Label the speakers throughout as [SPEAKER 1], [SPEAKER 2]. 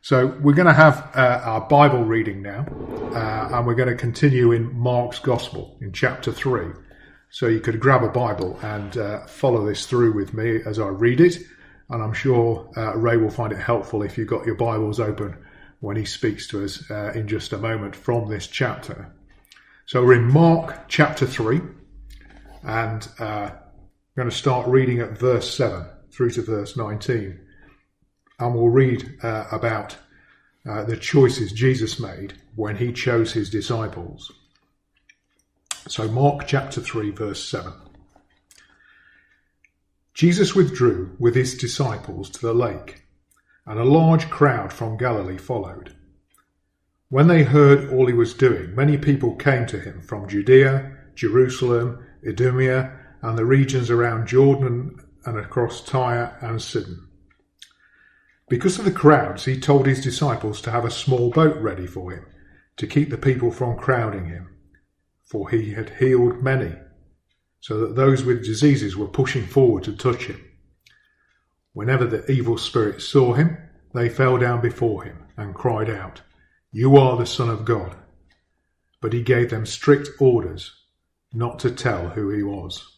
[SPEAKER 1] So we're going to have our Bible reading now, and we're going to continue in Mark's Gospel in chapter 3. So you could grab a Bible and follow this through with me as I read it, and I'm sure Ray will find it helpful if you've got your Bibles open when he speaks to us in just a moment from this chapter. So we're in Mark chapter 3, and I'm going to start reading at verse 7 through to verse 19. And we'll read about the choices Jesus made when he chose his disciples. So Mark chapter 3 verse 7. Jesus withdrew with his disciples to the lake, and a large crowd from Galilee followed. When they heard all he was doing, many people came to him from Judea, Jerusalem, Idumea, and the regions around Jordan and across Tyre and Sidon. Because of the crowds, he told his disciples to have a small boat ready for him, to keep the people from crowding him, for he had healed many, so that those with diseases were pushing forward to touch him. Whenever the evil spirits saw him, they fell down before him and cried out, "You are the Son of God." But he gave them strict orders not to tell who he was.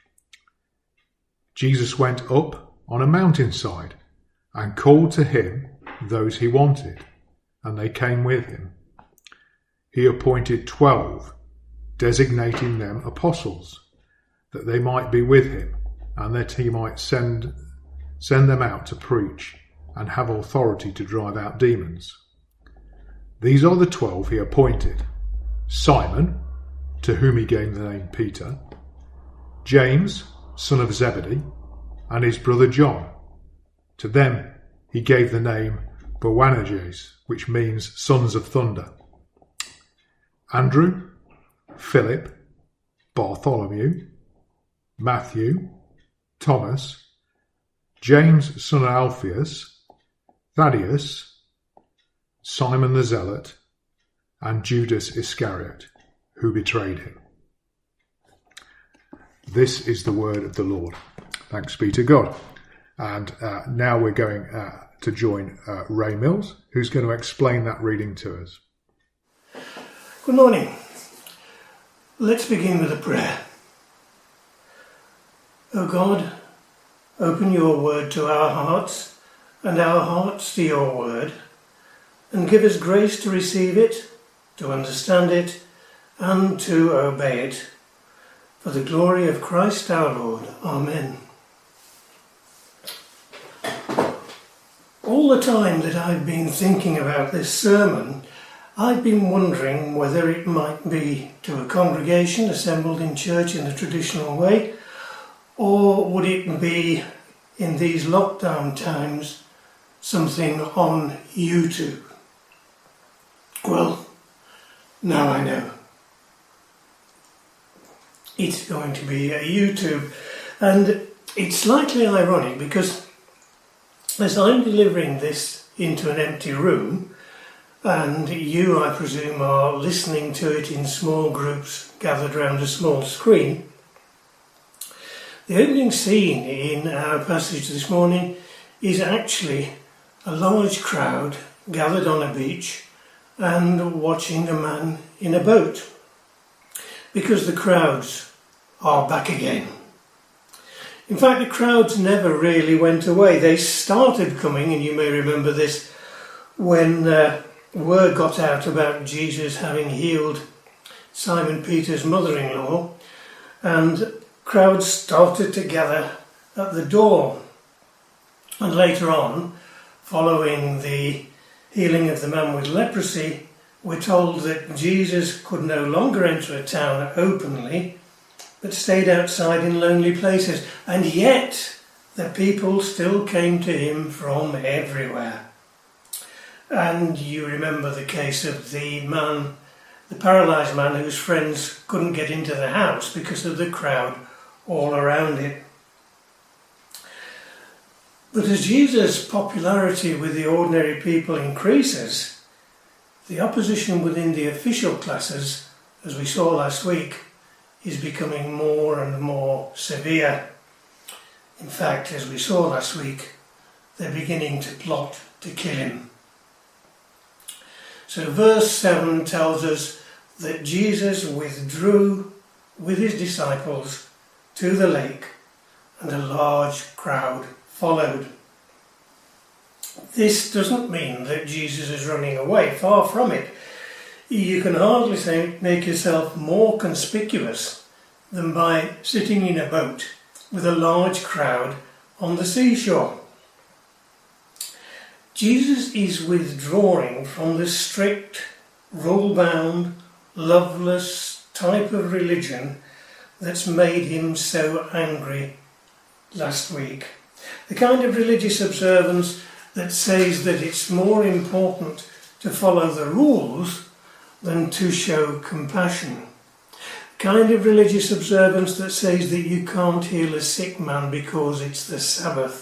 [SPEAKER 1] Jesus went up on a mountainside and called to him those he wanted, and they came with him. He appointed 12, designating them apostles, that they might be with him, and that he might send them out to preach and have authority to drive out demons. These are the 12 he appointed: Simon, to whom he gave the name Peter, James, son of Zebedee, and his brother John. To them he gave the name Boanerges, which means sons of thunder. Andrew, Philip, Bartholomew, Matthew, Thomas, James son of Alphaeus, Thaddeus, Simon the Zealot, and Judas Iscariot, who betrayed him. This is the word of the Lord. Thanks be to God. And now we're going to join Ray Mills, who's going to explain that reading to us.
[SPEAKER 2] Good morning. Let's begin with a prayer. O God, open your word to our hearts and our hearts to your word, and give us grace to receive it, to understand it, and to obey it. For the glory of Christ our Lord. Amen. All the time that I've been thinking about this sermon, I've been wondering whether it might be to a congregation assembled in church in the traditional way, or would it be, in these lockdown times, something on YouTube. Well, now I know. It's going to be a YouTube, and it's slightly ironic because as I'm delivering this into an empty room, and you, I presume, are listening to it in small groups gathered around a small screen, the opening scene in our passage this morning is actually a large crowd gathered on a beach and watching a man in a boat, because the crowds are back again. In fact, the crowds never really went away. They started coming, and you may remember this, when word got out about Jesus having healed Simon Peter's mother-in-law, and crowds started to gather at the door. And later on, following the healing of the man with leprosy, we're told that Jesus could no longer enter a town openly, but stayed outside in lonely places. And yet, the people still came to him from everywhere. And you remember the case of the man, the paralysed man whose friends couldn't get into the house because of the crowd all around it. But as Jesus' popularity with the ordinary people increases, the opposition within the official classes, as we saw last week, is becoming more and more severe. In fact, as we saw last week, they're beginning to plot to kill him. So verse 7 tells us that Jesus withdrew with his disciples to the lake and a large crowd followed. This doesn't mean that Jesus is running away, far from it. You can hardly say make yourself more conspicuous than by sitting in a boat with a large crowd on the seashore. Jesus is withdrawing from the strict, rule-bound, loveless type of religion that's made him so angry last week. The kind of religious observance that says that it's more important to follow the rules than to show compassion. The kind of religious observance that says that you can't heal a sick man because it's the Sabbath.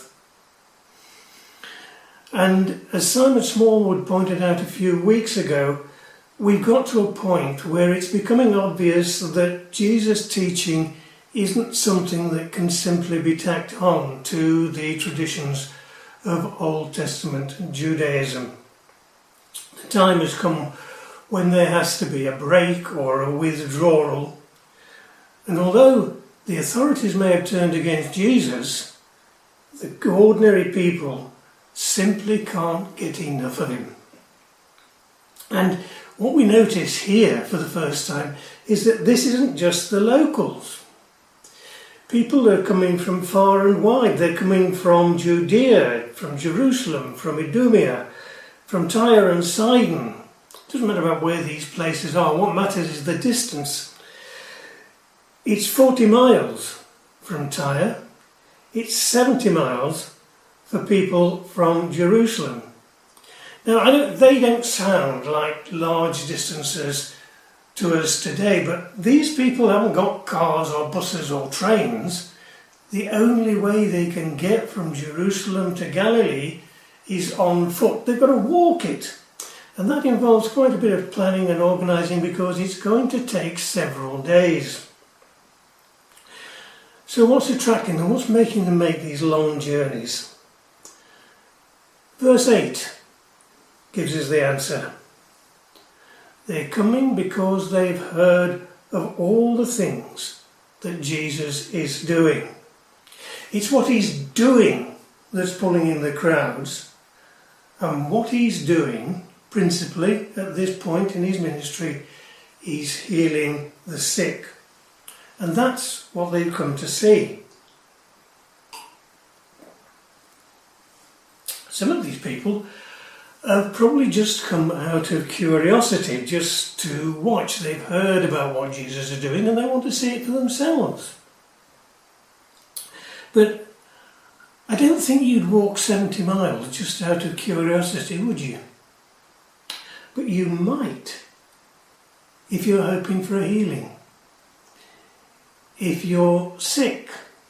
[SPEAKER 2] And as Simon Smallwood pointed out a few weeks ago, we've got to a point where it's becoming obvious that Jesus' teaching isn't something that can simply be tacked on to the traditions of Old Testament Judaism. The time has come when there has to be a break or a withdrawal. And although the authorities may have turned against Jesus, the ordinary people simply can't get enough of him. And what we notice here for the first time is that this isn't just the locals. People are coming from far and wide. They're coming from Judea, from Jerusalem, from Idumea, from Tyre and Sidon. It doesn't matter about where these places are. What matters is the distance. It's 40 miles from Tyre. It's 70 miles for people from Jerusalem. Now, they don't sound like large distances to us today, but these people haven't got cars or buses or trains. The only way they can get from Jerusalem to Galilee is on foot. They've got to walk it. And that involves quite a bit of planning and organising because it's going to take several days. So what's attracting them? What's making them make these long journeys? Verse 8 gives us the answer. They're coming because they've heard of all the things that Jesus is doing. It's what he's doing that's pulling in the crowds. And what he's doing, principally at this point in his ministry, he's healing the sick. And that's what they've come to see. Some of these people have probably just come out of curiosity, just to watch. They've heard about what Jesus is doing and they want to see it for themselves. But I don't think you'd walk 70 miles just out of curiosity, would you? But you might if you're hoping for a healing. If you're sick.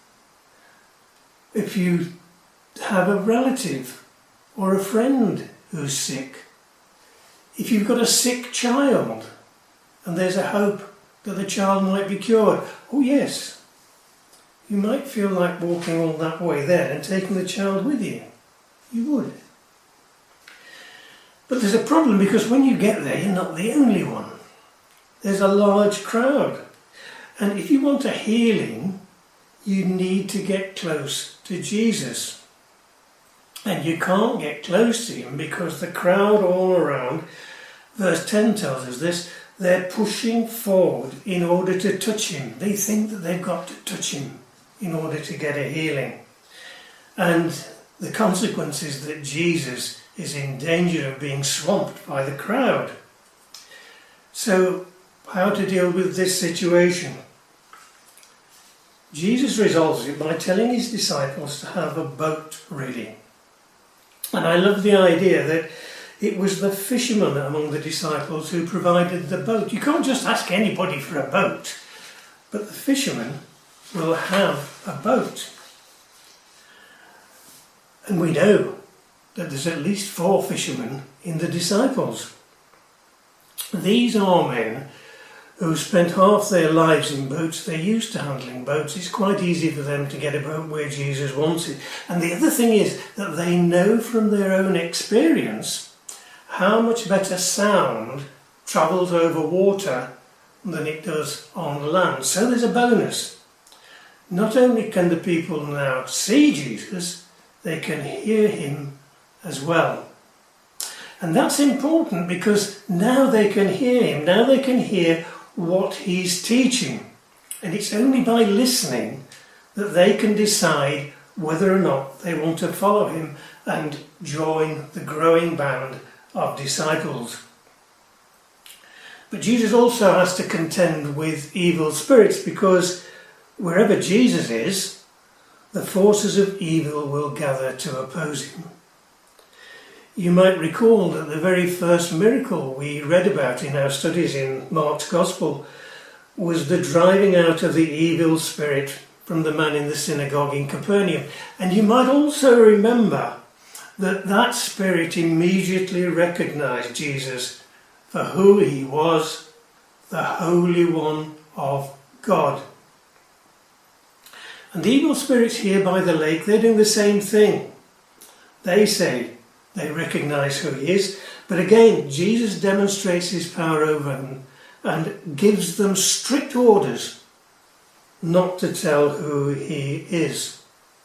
[SPEAKER 2] If you have a relative or a friend who's sick. If you've got a sick child and there's a hope that the child might be cured, oh yes, you might feel like walking all that way there and taking the child with you. You would. But there's a problem because when you get there, you're not the only one. There's a large crowd. And if you want a healing, you need to get close to Jesus. And you can't get close to him because the crowd all around, verse 10 tells us this, they're pushing forward in order to touch him. They think that they've got to touch him in order to get a healing. And the consequence is that Jesus is in danger of being swamped by the crowd. So, how to deal with this situation? Jesus resolves it by telling his disciples to have a boat ready. And I love the idea that it was the fishermen among the disciples who provided the boat. You can't just ask anybody for a boat, but the fishermen will have a boat. And we know that there's at least 4 fishermen in the disciples. These are men who spent half their lives in boats. They're used to handling boats. It's quite easy for them to get a boat where Jesus wants it. And the other thing is that they know from their own experience how much better sound travels over water than it does on land. So there's a bonus. Not only can the people now see Jesus, they can hear him as well. And that's important because now they can hear him, now they can hear what he's teaching. And it's only by listening that they can decide whether or not they want to follow him and join the growing band of disciples. But Jesus also has to contend with evil spirits, because wherever Jesus is, the forces of evil will gather to oppose him. You might recall that the very first miracle we read about in our studies in Mark's Gospel was the driving out of the evil spirit from the man in the synagogue in Capernaum. And you might also remember that that spirit immediately recognised Jesus for who he was, the Holy One of God. And the evil spirits here by the lake, they're doing the same thing. They say they recognise who he is, but again, Jesus demonstrates his power over them and gives them strict orders not to tell who he is.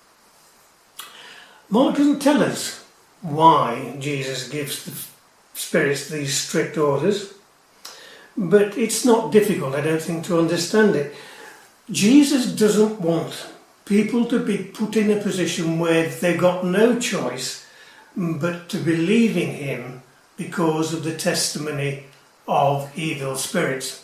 [SPEAKER 2] Mark doesn't tell us why Jesus gives the spirits these strict orders, but it's not difficult, I don't think, to understand it. Jesus doesn't want people to be put in a position where they've got no choice but to believe in him because of the testimony of evil spirits.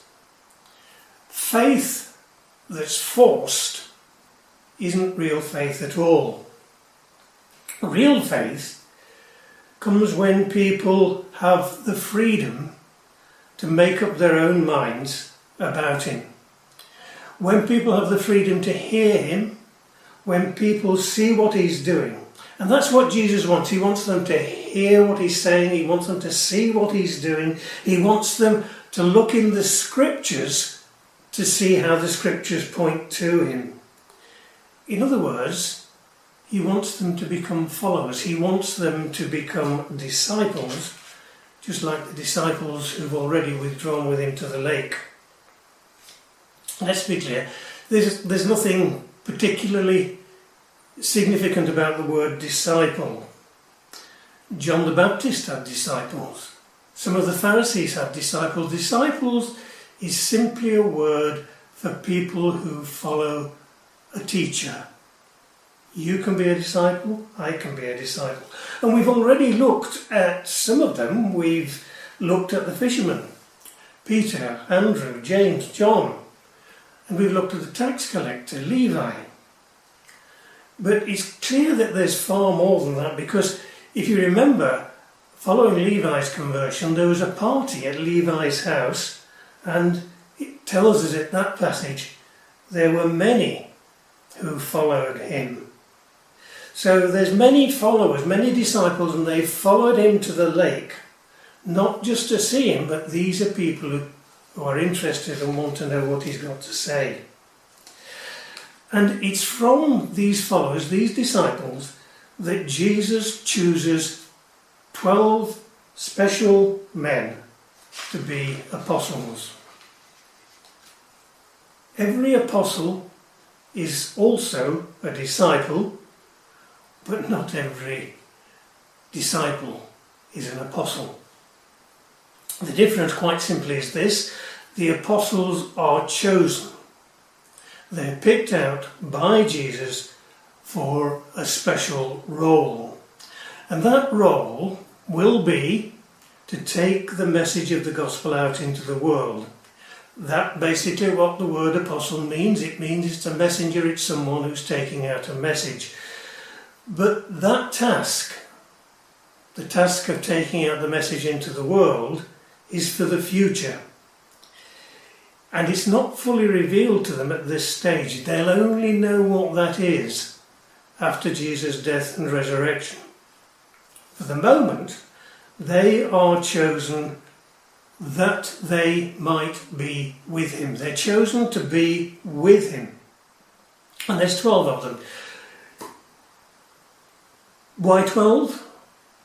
[SPEAKER 2] Faith that's forced isn't real faith at all. Real faith comes when people have the freedom to make up their own minds about him. When people have the freedom to hear him, when people see what he's doing. And that's what Jesus wants. He wants them to hear what he's saying. He wants them to see what he's doing. He wants them to look in the scriptures to see how the scriptures point to him. In other words, he wants them to become followers. He wants them to become disciples, just like the disciples who've already withdrawn with him to the lake. Let's be clear, there's nothing particularly significant about the word disciple. John the Baptist had disciples. Some of the Pharisees had disciples. Disciples is simply a word for people who follow a teacher. You can be a disciple, I can be a disciple. And we've already looked at some of them. We've looked at the fishermen, Peter, Andrew, James, John. And we've looked at the tax collector, Levi. But it's clear that there's far more than that, because if you remember, following Levi's conversion, there was a party at Levi's house, and it tells us in that passage there were many who followed him. So there's many followers, many disciples, and they followed him to the lake, not just to see him, but these are people who are interested and want to know what he's got to say. And it's from these followers, these disciples, that Jesus chooses 12 special men to be apostles. Every apostle is also a disciple, but not every disciple is an apostle. The difference, quite simply, is this: the apostles are chosen. They're picked out by Jesus for a special role. And that role will be to take the message of the gospel out into the world. That's basically what the word apostle means. It means it's a messenger, it's someone who's taking out a message. But that task, the task of taking out the message into the world, is for the future. And it's not fully revealed to them at this stage. They'll only know what that is after Jesus' death and resurrection. For the moment, they are chosen that they might be with him. They're chosen to be with him. And there's 12 of them. Why 12?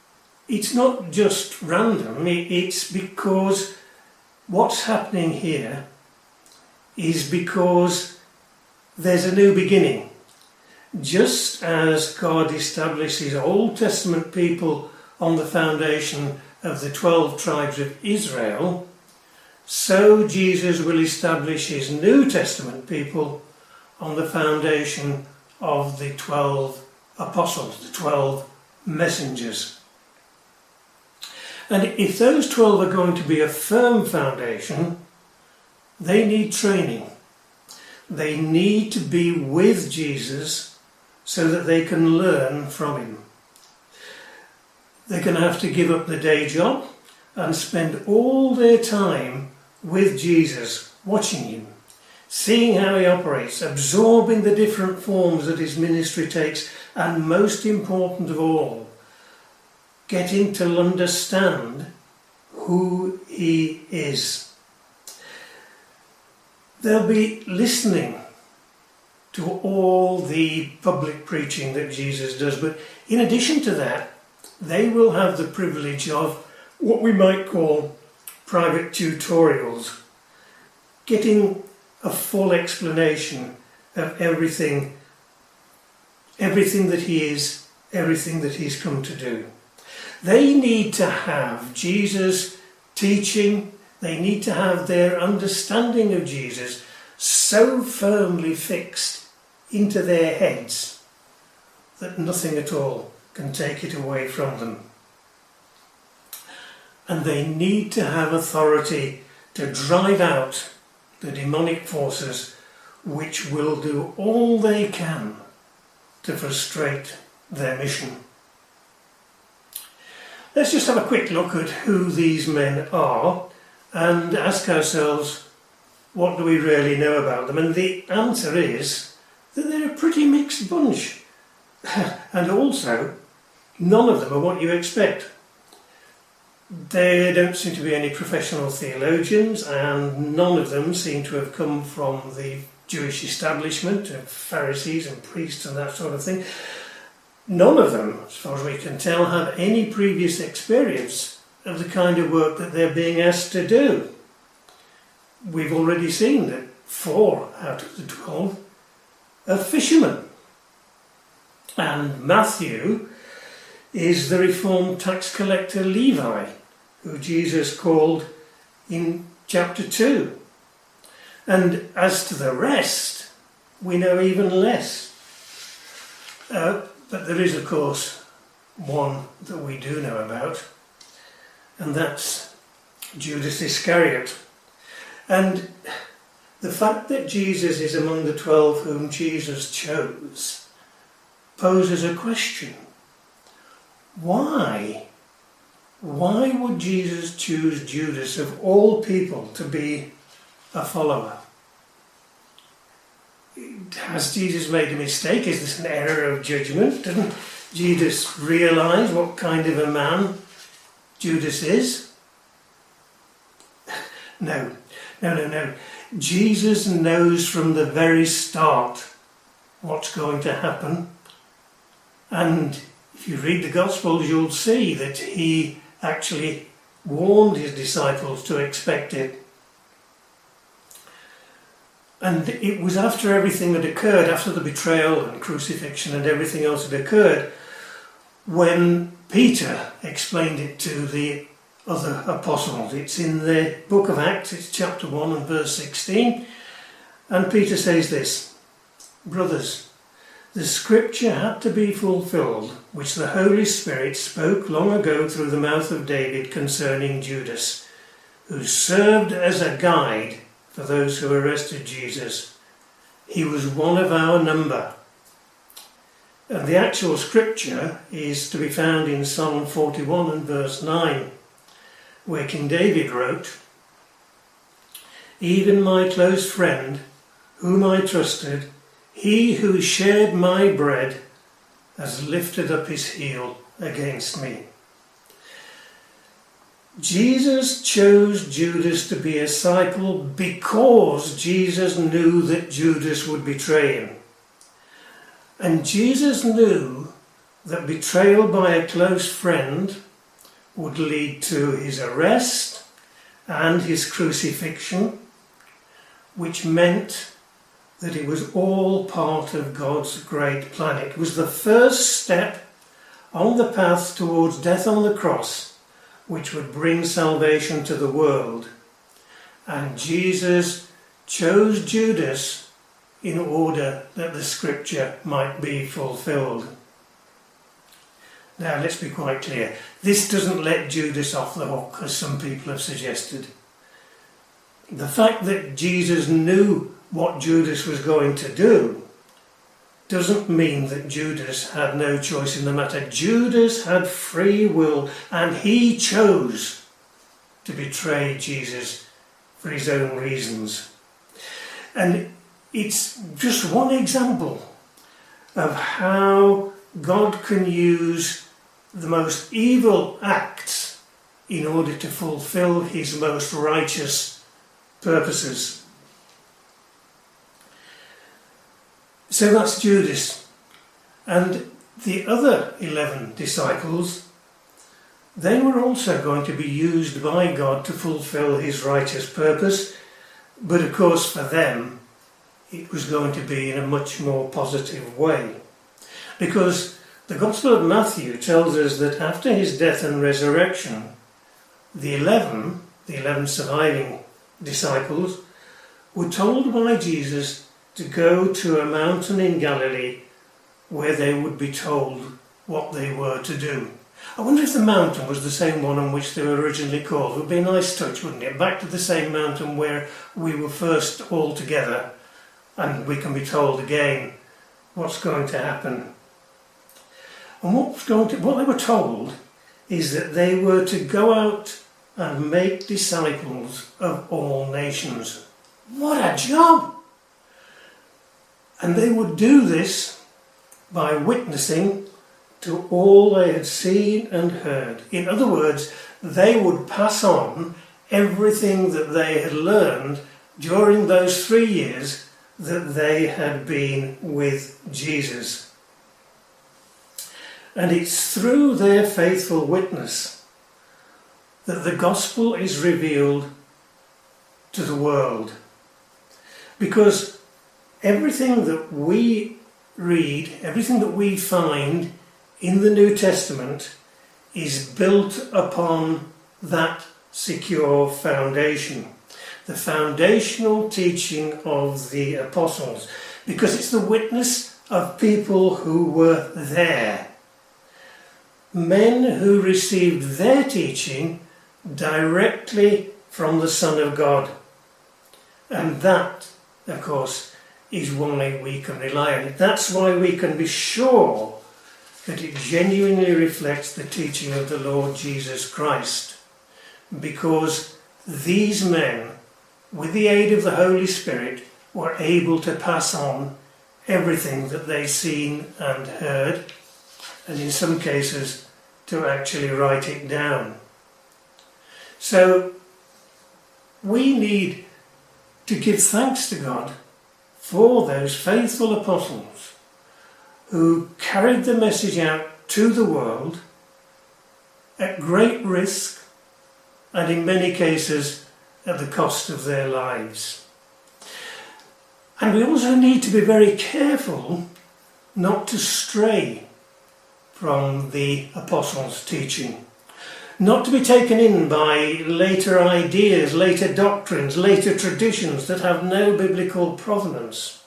[SPEAKER 2] it's not just random, it's because what's happening here is because there's a new beginning. Just as God established his Old Testament people on the foundation of the 12 tribes of Israel, so Jesus will establish his New Testament people on the foundation of the 12 apostles, the 12 messengers. And if those 12 are going to be a firm foundation, they need training. They need to be with Jesus so that they can learn from him. They're going to have to give up the day job and spend all their time with Jesus, watching him, seeing how he operates, absorbing the different forms that his ministry takes, and most important of all, getting to understand who he is. They'll be listening to all the public preaching that Jesus does, but in addition to that, they will have the privilege of what we might call private tutorials, getting a full explanation of everything that he is, everything that he's come to do. They need to have Jesus' teaching, they need to have their understanding of Jesus so firmly fixed into their heads that nothing at all can take it away from them. And they need to have authority to drive out the demonic forces which will do all they can to frustrate their mission. Let's just have a quick look at who these men are and ask ourselves, what do we really know about them? And the answer is that they're a pretty mixed bunch. And also, none of them are what you expect. There don't seem to be any professional theologians, and none of them seem to have come from the Jewish establishment of Pharisees and priests and that sort of thing. None of them, as far as we can tell, have any previous experience of the kind of work that they're being asked to do. We've already seen that 4 out of the 12 are fishermen. And Matthew is the reformed tax collector Levi, who Jesus called in chapter 2. And as to the rest, we know even less. But there is, of course, one that we do know about, and that's Judas Iscariot. And the fact that Jesus is among the 12 whom Jesus chose poses a question. Why? Why would Jesus choose Judas of all people to be a follower? Has Jesus made a mistake? Is this an error of judgment? Didn't Jesus realise what kind of a man Judas is? No. Jesus knows from the very start what's going to happen. And if you read the Gospels, you'll see that he actually warned his disciples to expect it. And it was after everything had occurred, after the betrayal and crucifixion and everything else had occurred, when Peter explained it to the other apostles. It's in the book of Acts, it's chapter 1 and verse 16. And Peter says this, "Brothers, the scripture had to be fulfilled, which the Holy Spirit spoke long ago through the mouth of David concerning Judas, who served as a guide for those who arrested Jesus. He was one of our number." And the actual scripture is to be found in Psalm 41 and verse 9, where King David wrote, "Even my close friend, whom I trusted, he who shared my bread, has lifted up his heel against me." Jesus chose Judas to be a disciple because Jesus knew that Judas would betray him. And Jesus knew that betrayal by a close friend would lead to his arrest and his crucifixion, which meant that it was all part of God's great plan. It was the first step on the path towards death on the cross, which would bring salvation to the world. And Jesus chose Judas in order that the scripture might be fulfilled. Now let's be quite clear. This doesn't let Judas off the hook, as some people have suggested. The fact that Jesus knew what Judas was going to do doesn't mean that Judas had no choice in the matter. Judas had free will, and he chose to betray Jesus for his own reasons. And it's just one example of how God can use the most evil acts in order to fulfill his most righteous purposes. So that's Judas. And the other 11 disciples, they were also going to be used by God to fulfill his righteous purpose, but of course for them it was going to be in a much more positive way. Because the Gospel of Matthew tells us that after his death and resurrection, the 11 surviving disciples, were told by Jesus to go to a mountain in Galilee where they would be told what they were to do. I wonder if the mountain was the same one on which they were originally called. It would be a nice touch, wouldn't it? Back to the same mountain where we were first all together, and we can be told again what's going to happen. And what they were told is that they were to go out and make disciples of all nations. What a job! And they would do this by witnessing to all they had seen and heard. In other words, they would pass on everything that they had learned during those 3 years that they had been with Jesus. And it's through their faithful witness that the gospel is revealed to the world. Because everything that we read, everything that we find in the New Testament is built upon that secure foundation. The foundational teaching of the apostles. Because it's the witness of people who were there. Men who received their teaching directly from the Son of God. And that, of course, is why we can rely on it. That's why we can be sure that it genuinely reflects the teaching of the Lord Jesus Christ. Because these men, with the aid of the Holy Spirit, were able to pass on everything that they'd seen and heard, and in some cases to actually write it down. So we need to give thanks to God for those faithful apostles who carried the message out to the world at great risk and in many cases at the cost of their lives. And we also need to be very careful not to stray from the apostles' teaching, not to be taken in by later ideas, later doctrines, later traditions that have no biblical provenance.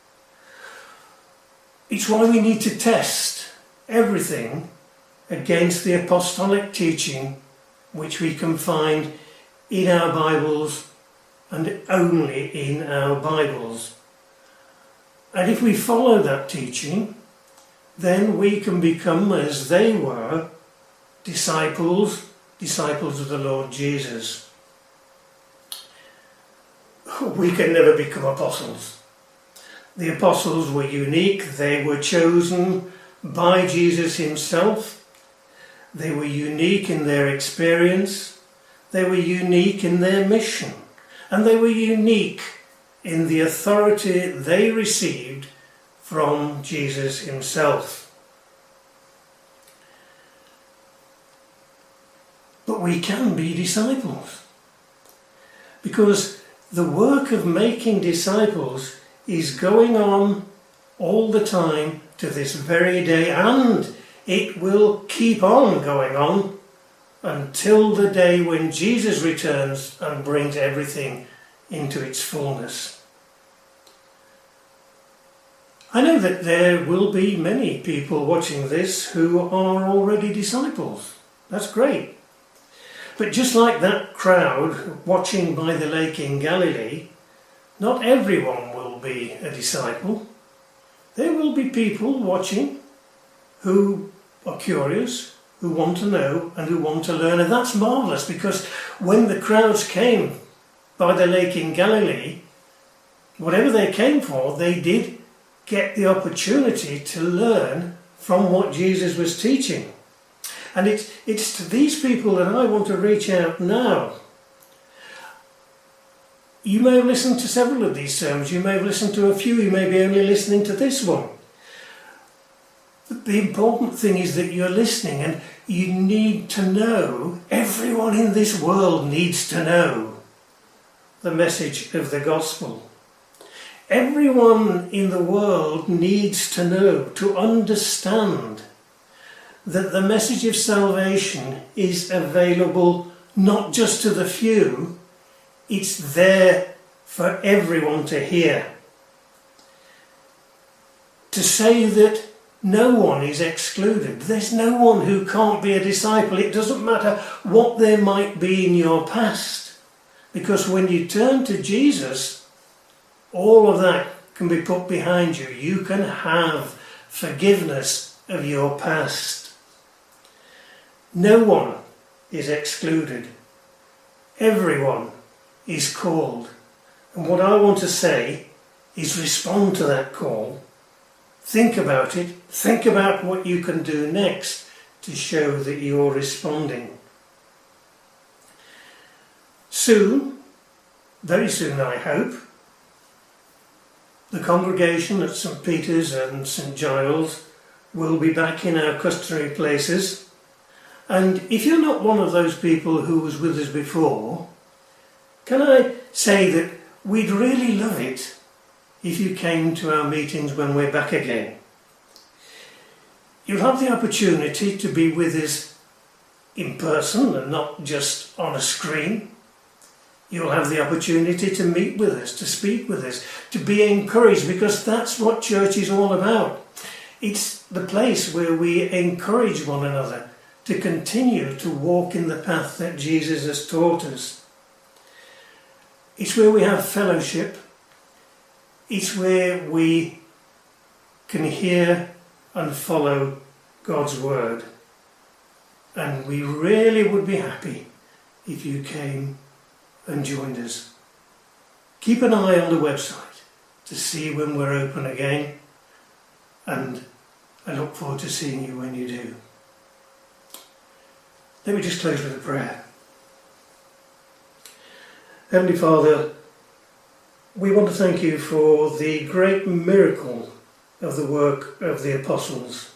[SPEAKER 2] It's why we need to test everything against the apostolic teaching which we can find in our Bibles and only in our Bibles. And if we follow that teaching, then we can become, as they were, disciples of the Lord Jesus. We can never become apostles. The apostles were unique. They were chosen by Jesus himself. They were unique in their experience. They were unique in their mission. And they were unique in the authority they received from Jesus himself. but we can be disciples. Because the work of making disciples is going on all the time to this very day, and it will keep on going on until the day when Jesus returns and brings everything into its fullness. I know that there will be many people watching this who are already disciples. That's great. But just like that crowd watching by the lake in Galilee, not everyone will be a disciple. There will be people watching who are curious, who want to know and who want to learn, and that's marvellous, because when the crowds came by the lake in Galilee, whatever they came for, they did get the opportunity to learn from what Jesus was teaching. And it's to these people that I want to reach out now. You may have listened to several of these sermons, you may have listened to a few, you may be only listening to this one. But the important thing is that you're listening, and you need to know, everyone in this world needs to know the message of the gospel. Everyone in the world needs to know, to understand that the message of salvation is available not just to the few, it's there for everyone to hear. To say that no one is excluded, there's no one who can't be a disciple, it doesn't matter what there might be in your past, because when you turn to Jesus, all of that can be put behind you. You can have forgiveness of your past. No one is excluded. Everyone is called. And what I want to say is respond to that call. Think about it. Think about what you can do next to show that you're responding. Soon, very soon I hope, the congregation at St. Peter's and St. Giles will be back in our customary places. And if you're not one of those people who was with us before, can I say that we'd really love it if you came to our meetings when we're back again. You'll have the opportunity to be with us in person and not just on a screen. You'll have the opportunity to meet with us, to speak with us, to be encouraged, because that's what church is all about. It's the place where we encourage one another to continue to walk in the path that Jesus has taught us. It's where we have fellowship. It's where we can hear and follow God's word. And we really would be happy if you came and joined us. Keep an eye on the website to see when we're open again, and I look forward to seeing you when you do. Let me just close with a prayer. Heavenly Father, we want to thank you for the great miracle of the work of the apostles.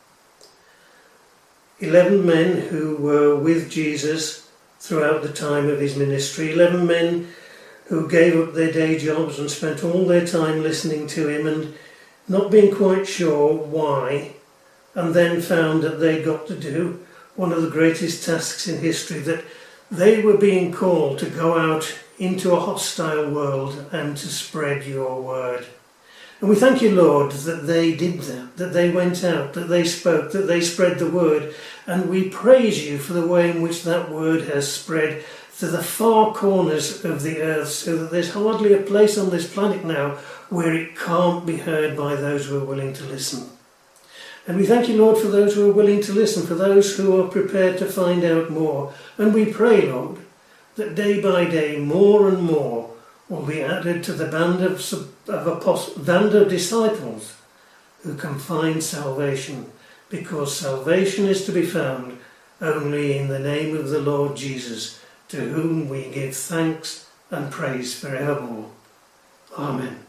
[SPEAKER 2] 11 men who were with Jesus throughout the time of his ministry, 11 men who gave up their day jobs and spent all their time listening to him and not being quite sure why, and then found that they got to do one of the greatest tasks in history, that they were being called to go out into a hostile world and to spread your word. And we thank you, Lord, that they did that they went out, that they spoke, that they spread the word. And we praise you for the way in which that word has spread to the far corners of the earth, so that there's hardly a place on this planet now where it can't be heard by those who are willing to listen. And we thank you, Lord, for those who are willing to listen, for those who are prepared to find out more. And we pray, Lord, that day by day more and more will be added to the band of disciples who can find salvation, because salvation is to be found only in the name of the Lord Jesus, to whom we give thanks and praise forevermore. Amen.